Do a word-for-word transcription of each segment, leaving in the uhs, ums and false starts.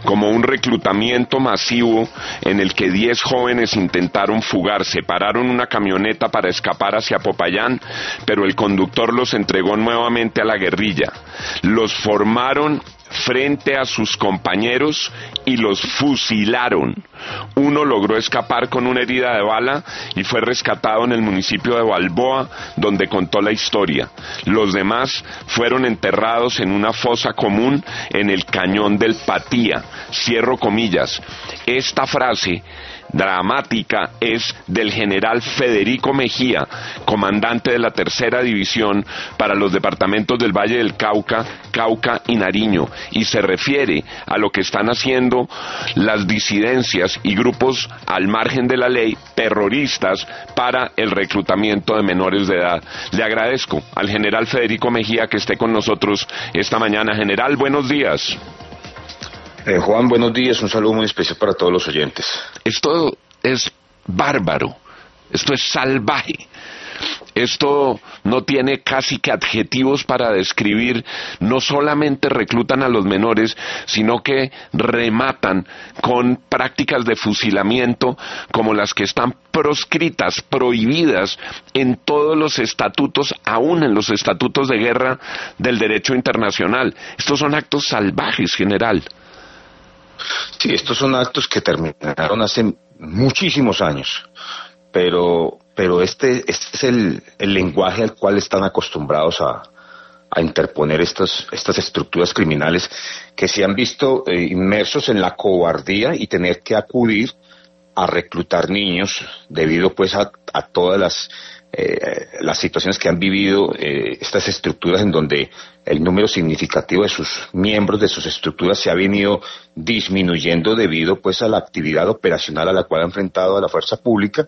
como un reclutamiento masivo en el que diez jóvenes intentaron fugarse, pararon una camioneta para escapar hacia Popayán, pero el conductor los entregó nuevamente a la guerrilla. Los formaron frente a sus compañeros y los fusilaron. Uno logró escapar con una herida de bala y fue rescatado en el municipio de Balboa, donde contó la historia. Los demás fueron enterrados en una fosa común en el cañón del Patía. Cierro comillas. Esta frase dramática es del general Federico Mejía, comandante de la tercera división para los departamentos del Valle del Cauca, Cauca y Nariño, y se refiere a lo que están haciendo las disidencias y grupos al margen de la ley, terroristas, para el reclutamiento de menores de edad. Le agradezco al general Federico Mejía que esté con nosotros esta mañana. General, buenos días. Eh, Juan, buenos días, un saludo muy especial para todos los oyentes. Esto es bárbaro, esto es salvaje, esto no tiene casi que adjetivos para describir. No solamente reclutan a los menores, sino que rematan con prácticas de fusilamiento como las que están proscritas, prohibidas en todos los estatutos, aún en los estatutos de guerra del derecho internacional. Estos son actos salvajes, general. Sí, estos son actos que terminaron hace muchísimos años, pero pero este, este es el, el lenguaje al cual están acostumbrados a, a interponer estas, estas estructuras criminales que se han visto eh, inmersos en la cobardía y tener que acudir a reclutar niños debido pues a, a todas las Eh, las situaciones que han vivido eh, estas estructuras, en donde el número significativo de sus miembros, de sus estructuras, se ha venido disminuyendo debido pues a la actividad operacional a la cual ha enfrentado a la fuerza pública,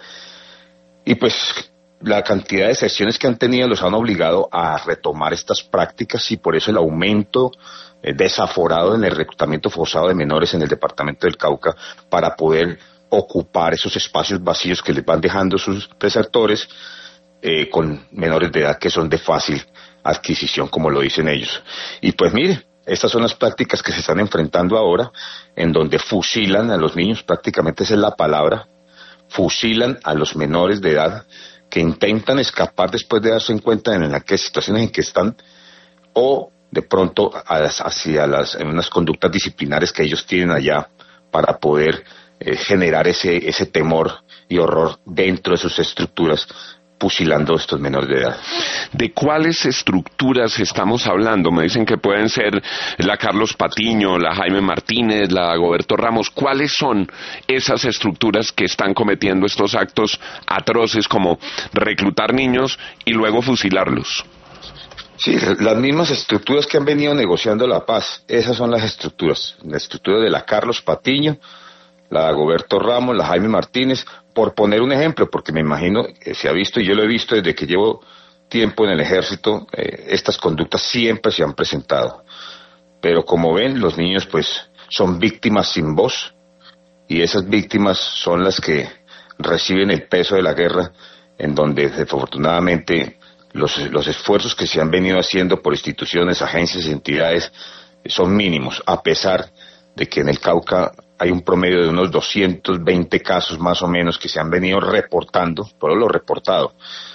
y pues la cantidad de sesiones que han tenido los han obligado a retomar estas prácticas, y por eso el aumento eh, desaforado en el reclutamiento forzado de menores en el departamento del Cauca, para poder ocupar esos espacios vacíos que les van dejando sus desertores, Eh, con menores de edad que son de fácil adquisición, como lo dicen ellos. Y pues mire, estas son las prácticas que se están enfrentando ahora, en donde fusilan a los niños, prácticamente esa es la palabra, fusilan a los menores de edad que intentan escapar después de darse en cuenta en las situaciones en que están, o de pronto a las, hacia las en unas conductas disciplinares que ellos tienen allá, para poder eh, generar ese, ese temor y horror dentro de sus estructuras, fusilando a estos menores de edad. ¿De cuáles estructuras estamos hablando? Me dicen que pueden ser la Carlos Patiño, la Jaime Martínez, la Goberto Ramos. ¿Cuáles son esas estructuras que están cometiendo estos actos atroces como reclutar niños y luego fusilarlos? Sí, las mismas estructuras que han venido negociando la paz, esas son las estructuras. La estructura de la Carlos Patiño, la Goberto Ramos, la Jaime Martínez, por poner un ejemplo, porque me imagino que se ha visto, y yo lo he visto desde que llevo tiempo en el ejército, eh, estas conductas siempre se han presentado. Pero como ven, los niños pues son víctimas sin voz, y esas víctimas son las que reciben el peso de la guerra, en donde desafortunadamente los, los esfuerzos que se han venido haciendo por instituciones, agencias y entidades son mínimos, a pesar de que en el Cauca hay un promedio de unos doscientos veinte casos más o menos que se han venido reportando, todo lo reportado.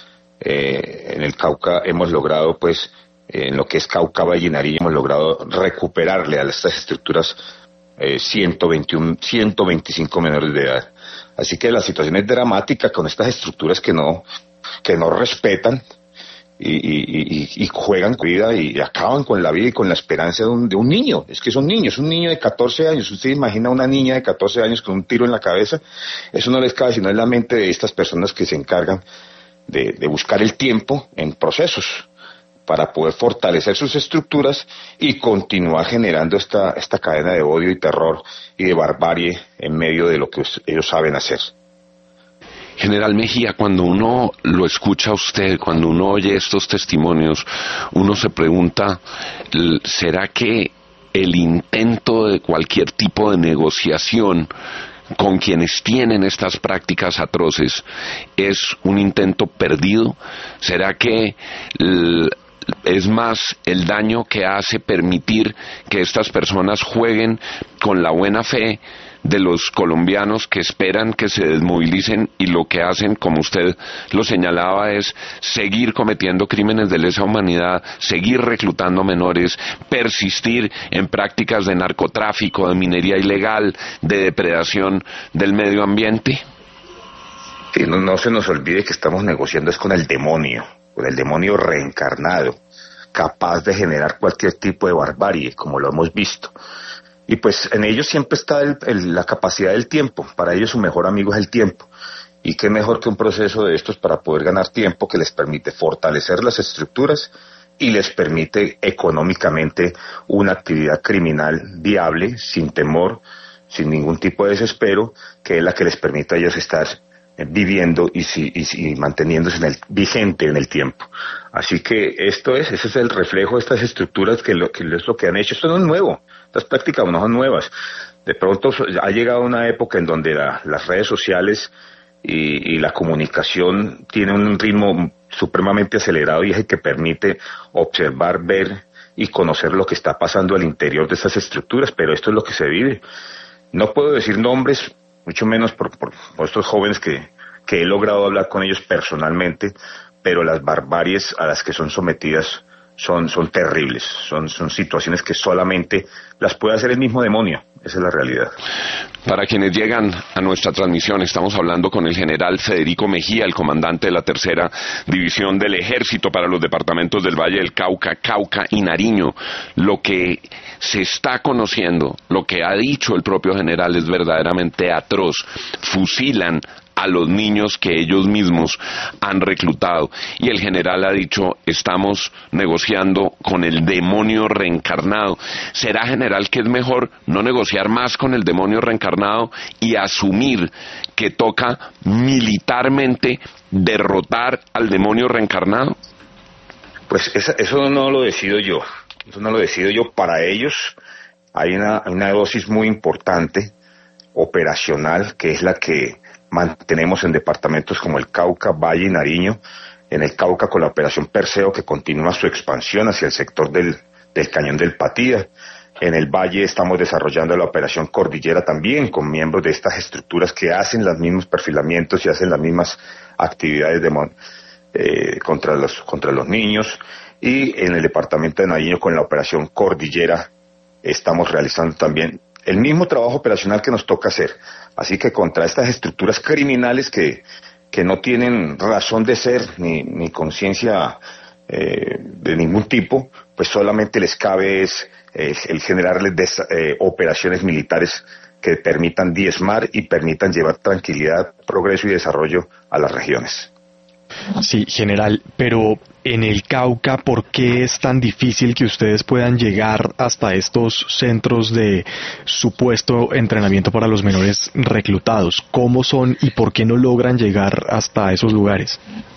Eh, en el Cauca hemos logrado, pues, eh, en lo que es Cauca, Valle y Nariño, hemos logrado recuperarle a estas estructuras eh, ciento veintiuno, ciento veinticinco menores de edad. Así que la situación es dramática con estas estructuras que no, que no respetan y, y, y, y juegan con vida y acaban con la vida y con la esperanza de un, de un niño. Es que son niños, un niño de catorce años. Usted imagina una niña de catorce años con un tiro en la cabeza. Eso no les cabe sino en la mente de estas personas que se encargan de, de buscar el tiempo en procesos para poder fortalecer sus estructuras y continuar generando esta, esta cadena de odio y terror y de barbarie en medio de lo que ellos saben hacer. General Mejía, cuando uno lo escucha a usted, cuando uno oye estos testimonios, uno se pregunta, ¿será que el intento de cualquier tipo de negociación con quienes tienen estas prácticas atroces es un intento perdido? ¿Será que es más el daño que hace permitir que estas personas jueguen con la buena fe de los colombianos que esperan que se desmovilicen y lo que hacen, como usted lo señalaba, es seguir cometiendo crímenes de lesa humanidad, seguir reclutando menores, persistir en prácticas de narcotráfico, de minería ilegal, de depredación del medio ambiente? Que no, no se nos olvide que estamos negociando es con el demonio, con el demonio reencarnado, capaz de generar cualquier tipo de barbarie, como lo hemos visto. Y pues en ellos siempre está el, el, la capacidad del tiempo. Para ellos su mejor amigo es el tiempo. Y qué mejor que un proceso de estos para poder ganar tiempo que les permite fortalecer las estructuras y les permite económicamente una actividad criminal viable, sin temor, sin ningún tipo de desespero, que es la que les permite a ellos estar viviendo y, si, y, y manteniéndose en el, vigente en el tiempo. Así que esto es, ese es el reflejo de estas estructuras que, lo, que es lo que han hecho. Esto no es nuevo, estas prácticas no son nuevas. De pronto ha llegado una época en donde la, las redes sociales y, y la comunicación tienen un ritmo supremamente acelerado y es el que permite observar, ver y conocer lo que está pasando al interior de estas estructuras, pero esto es lo que se vive. No puedo decir nombres, mucho menos por, por, por estos jóvenes que, que he logrado hablar con ellos personalmente, pero las barbaries a las que son sometidas son, son terribles, son, son situaciones que solamente las puede hacer el mismo demonio, esa es la realidad. Para quienes llegan a nuestra transmisión, estamos hablando con el general Federico Mejía, el comandante de la tercera división del Ejército para los departamentos del Valle del Cauca, Cauca y Nariño. Lo que se está conociendo, lo que ha dicho el propio general es verdaderamente atroz. Fusilan a los niños que ellos mismos han reclutado. Y el general ha dicho, estamos negociando con el demonio reencarnado. ¿Será, general, que es mejor no negociar más con el demonio reencarnado y asumir que toca militarmente derrotar al demonio reencarnado? Pues esa, eso no lo decido yo, eso no lo decido yo. Para ellos hay una, una dosis muy importante, operacional, que es la que mantenemos en departamentos como el Cauca, Valle y Nariño. En el Cauca con la operación Perseo, que continúa su expansión hacia el sector del, del Cañón del Patía. En el Valle estamos desarrollando la operación Cordillera también, con miembros de estas estructuras que hacen los mismos perfilamientos y hacen las mismas actividades de, eh, contra los, contra los niños. Y en el departamento de Nariño con la operación Cordillera estamos realizando también el mismo trabajo operacional que nos toca hacer. Así que contra estas estructuras criminales que, que no tienen razón de ser ni, ni conciencia eh, de ningún tipo, pues solamente les cabe es eh, el generarles des, eh, operaciones militares que permitan diezmar y permitan llevar tranquilidad, progreso y desarrollo a las regiones. Sí, general, pero en el Cauca, ¿por qué es tan difícil que ustedes puedan llegar hasta estos centros de supuesto entrenamiento para los menores reclutados? ¿Cómo son y por qué no logran llegar hasta esos lugares?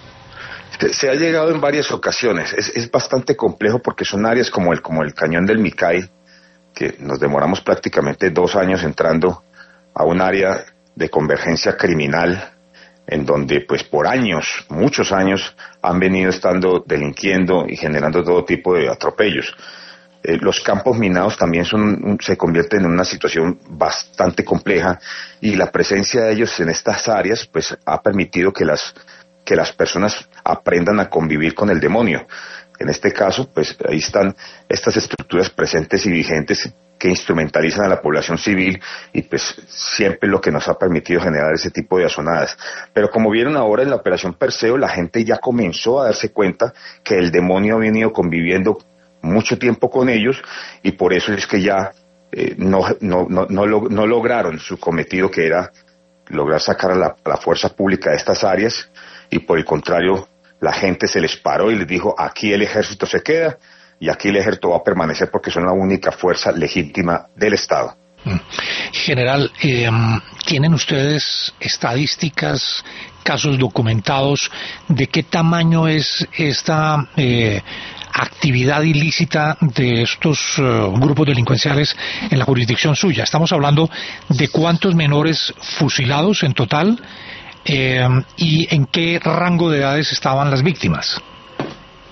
Se, se ha llegado en varias ocasiones, es, es bastante complejo porque son áreas como el, como el Cañón del Micay, que nos demoramos prácticamente dos años entrando a un área de convergencia criminal, en donde pues por años, muchos años, han venido estando delinquiendo y generando todo tipo de atropellos. Eh, los campos minados también son, se convierten en una situación bastante compleja y la presencia de ellos en estas áreas pues ha permitido que las, que las personas aprendan a convivir con el demonio. En este caso, pues ahí están estas estructuras presentes y vigentes que instrumentalizan a la población civil y pues siempre lo que nos ha permitido generar ese tipo de azonadas. Pero como vieron ahora en la operación Perseo, la gente ya comenzó a darse cuenta que el demonio ha venido conviviendo mucho tiempo con ellos y por eso es que ya eh, no, no, no, no, log- no lograron su cometido, que era lograr sacar a la, a la fuerza pública de estas áreas, y por el contrario la gente se les paró y les dijo, aquí el ejército se queda y aquí el ejército va a permanecer porque son la única fuerza legítima del Estado. General, eh, ¿tienen ustedes estadísticas, casos documentados de qué tamaño es esta eh, actividad ilícita de estos uh, grupos delincuenciales en la jurisdicción suya? Estamos hablando de cuántos menores fusilados en total eh, y en qué rango de edades estaban las víctimas.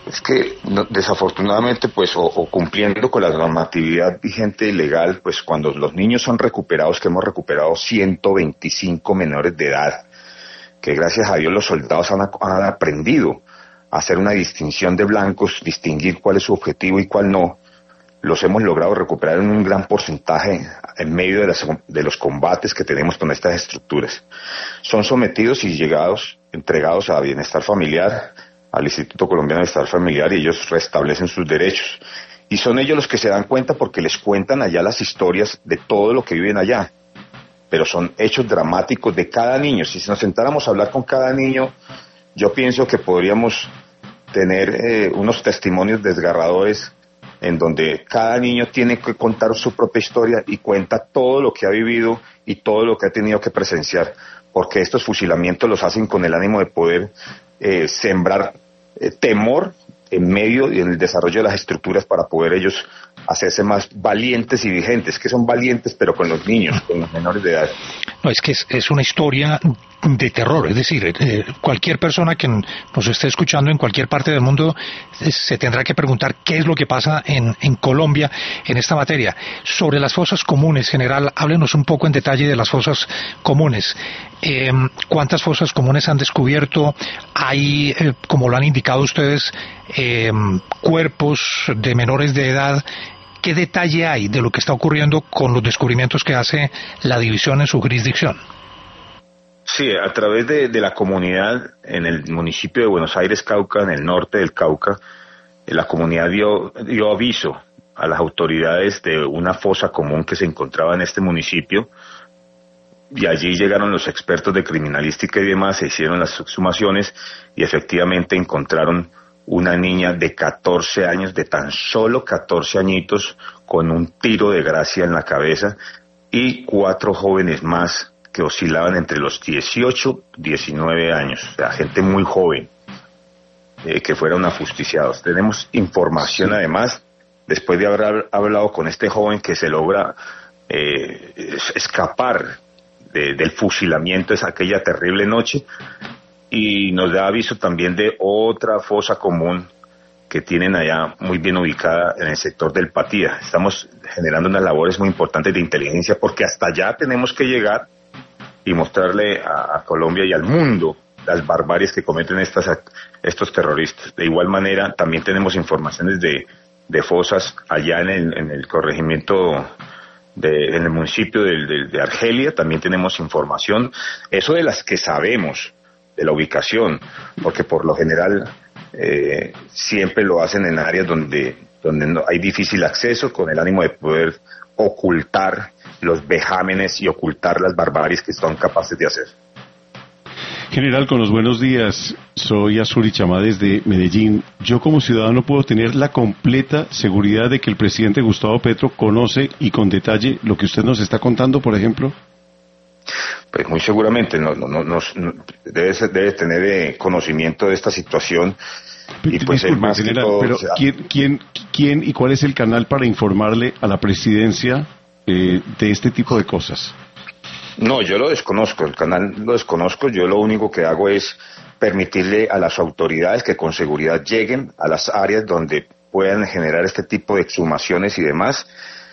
Es que no, desafortunadamente, pues, o, o cumpliendo con la normatividad vigente y legal, pues cuando los niños son recuperados, que hemos recuperado ciento veinticinco menores de edad, que gracias a Dios los soldados han, han aprendido a hacer una distinción de blancos, distinguir cuál es su objetivo y cuál no, los hemos logrado recuperar en un gran porcentaje en medio de, las, de los combates que tenemos con estas estructuras. Son sometidos y llegados, entregados a bienestar familiar, al Instituto Colombiano de Bienestar Familiar, y ellos restablecen sus derechos. Y son ellos los que se dan cuenta porque les cuentan allá las historias de todo lo que viven allá. Pero son hechos dramáticos de cada niño. Si nos sentáramos a hablar con cada niño, yo pienso que podríamos tener eh, unos testimonios desgarradores en donde cada niño tiene que contar su propia historia y cuenta todo lo que ha vivido y todo lo que ha tenido que presenciar, porque estos fusilamientos los hacen con el ánimo de poder eh, sembrar eh, temor en medio y en el desarrollo de las estructuras para poder ellos hacerse más valientes y vigentes, que son valientes pero con los niños, con los menores de edad. No, es que es, es una historia de terror, es decir, eh, cualquier persona que nos esté escuchando en cualquier parte del mundo eh, se tendrá que preguntar qué es lo que pasa en, en Colombia en esta materia. Sobre las fosas comunes, general, háblenos un poco en detalle de las fosas comunes. Eh, ¿Cuántas fosas comunes han descubierto? Hay, eh, como lo han indicado ustedes, eh, cuerpos de menores de edad. ¿Qué detalle hay de lo que está ocurriendo con los descubrimientos que hace la división en su jurisdicción? Sí, a través de, de la comunidad en el municipio de Buenos Aires, Cauca, en el norte del Cauca, la comunidad dio, dio aviso a las autoridades de una fosa común que se encontraba en este municipio, y allí llegaron los expertos de criminalística y demás, se hicieron las exhumaciones y efectivamente encontraron una niña de catorce años, de tan solo catorce añitos, con un tiro de gracia en la cabeza, y cuatro jóvenes más que oscilaban entre los dieciocho y diecinueve años, o sea, gente muy joven, eh, que fueron ajusticiados. Tenemos información además, después de haber hablado con este joven que se logra eh, escapar de, del fusilamiento de aquella terrible noche, y nos da aviso también de otra fosa común que tienen allá muy bien ubicada en el sector del Patía. Estamos generando unas labores muy importantes de inteligencia porque hasta allá tenemos que llegar y mostrarle a, a Colombia y al mundo las barbaries que cometen estas, estos terroristas. De igual manera, también tenemos informaciones de, de fosas allá en el, en el corregimiento, de, en el municipio de, de, de Argelia, también tenemos información, eso de las que sabemos, de la ubicación, porque por lo general eh, siempre lo hacen en áreas donde, donde no hay difícil acceso, con el ánimo de poder ocultar los vejámenes y ocultar las barbaries que son capaces de hacer. General, con los buenos días, soy Azuri Chamá desde Medellín. Yo como ciudadano puedo tener la completa seguridad de que el presidente Gustavo Petro conoce y con detalle lo que usted nos está contando, por ejemplo. Pues muy seguramente no, no, no, no, debe, debe tener eh, conocimiento de esta situación. Y pues Disculpe, más general, todo, pero o sea, ¿quién, quién, ¿quién y cuál es el canal para informarle a la presidencia eh, de este tipo de cosas? No, yo lo desconozco, el canal lo desconozco, yo lo único que hago es permitirle a las autoridades que con seguridad lleguen a las áreas donde puedan generar este tipo de exhumaciones y demás,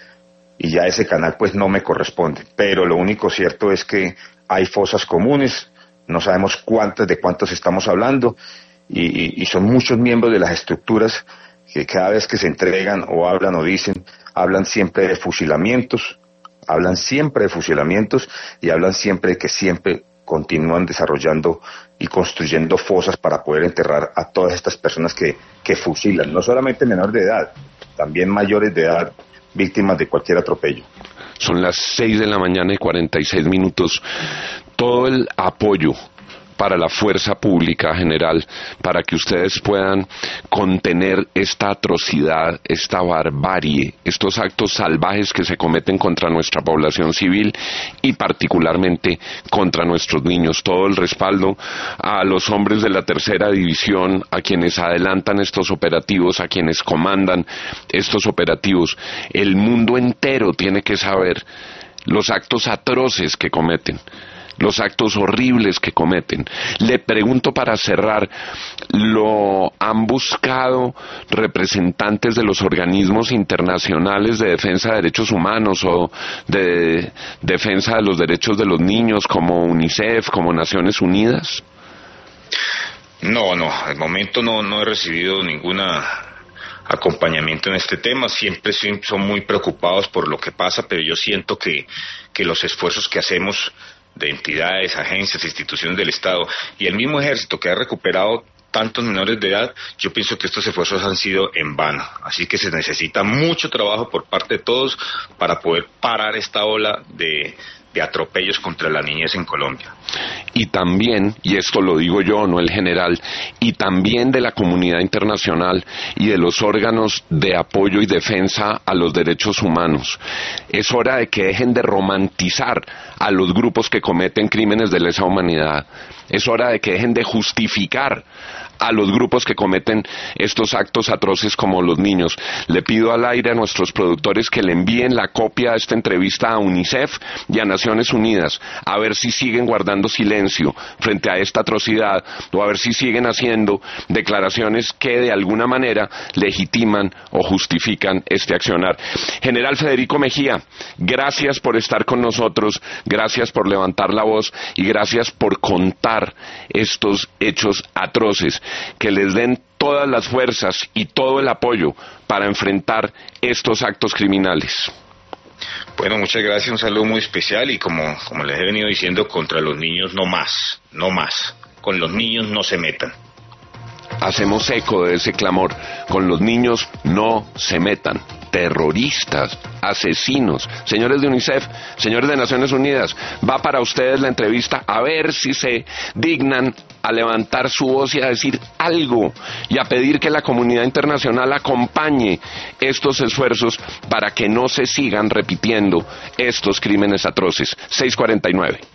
y ya ese canal pues no me corresponde, pero lo único cierto es que hay fosas comunes, no sabemos cuántas, de cuántos estamos hablando, y, y, y son muchos miembros de las estructuras que cada vez que se entregan o hablan o dicen, hablan siempre de fusilamientos, hablan siempre de fusilamientos y hablan siempre de que siempre continúan desarrollando y construyendo fosas para poder enterrar a todas estas personas que, que fusilan, no solamente menores de edad, también mayores de edad, víctimas de cualquier atropello. Son las seis de la mañana y cuarenta y seis minutos. Todo el apoyo para la fuerza pública general, para que ustedes puedan contener esta atrocidad, esta barbarie, estos actos salvajes que se cometen contra nuestra población civil y particularmente contra nuestros niños. Todo el respaldo a los hombres de la tercera división, a quienes adelantan estos operativos, a quienes comandan estos operativos. El mundo entero tiene que saber los actos atroces que cometen. los actos horribles que cometen. Le pregunto para cerrar, ¿lo han buscado representantes de los organismos internacionales de defensa de derechos humanos o de defensa de los derechos de los niños como UNICEF, como Naciones Unidas? No, no, al momento no, no he recibido ninguna acompañamiento en este tema. Siempre son muy preocupados por lo que pasa, pero yo siento que, que los esfuerzos que hacemos de entidades, agencias, instituciones del Estado y el mismo ejército que ha recuperado tantos menores de edad, yo pienso que estos esfuerzos han sido en vano. Así que se necesita mucho trabajo por parte de todos para poder parar esta ola de, de atropellos contra la niñez en Colombia. Y también, y esto lo digo yo, no el general, y también de la comunidad internacional y de los órganos de apoyo y defensa a los derechos humanos. Es hora de que dejen de romantizar a los grupos que cometen crímenes de lesa humanidad. Es hora de que dejen de justificar a los grupos que cometen estos actos atroces como los niños. Le pido al aire a nuestros productores que le envíen la copia de esta entrevista a UNICEF y a Naciones Unidas, a ver si siguen guardando silencio frente a esta atrocidad, o a ver si siguen haciendo declaraciones que de alguna manera legitiman o justifican este accionar. General Federico Mejía, gracias por estar con nosotros, gracias por levantar la voz y gracias por contar estos hechos atroces. Que les den todas las fuerzas y todo el apoyo para enfrentar estos actos criminales. Bueno, muchas gracias, un saludo muy especial y como, como les he venido diciendo, contra los niños no más, no más, con los niños no se metan. Hacemos eco de ese clamor, con los niños no se metan. Terroristas, asesinos, señores de UNICEF, señores de Naciones Unidas, va para ustedes la entrevista, a ver si se dignan a levantar su voz y a decir algo y a pedir que la comunidad internacional acompañe estos esfuerzos para que no se sigan repitiendo estos crímenes atroces. seis cuarenta y nueve.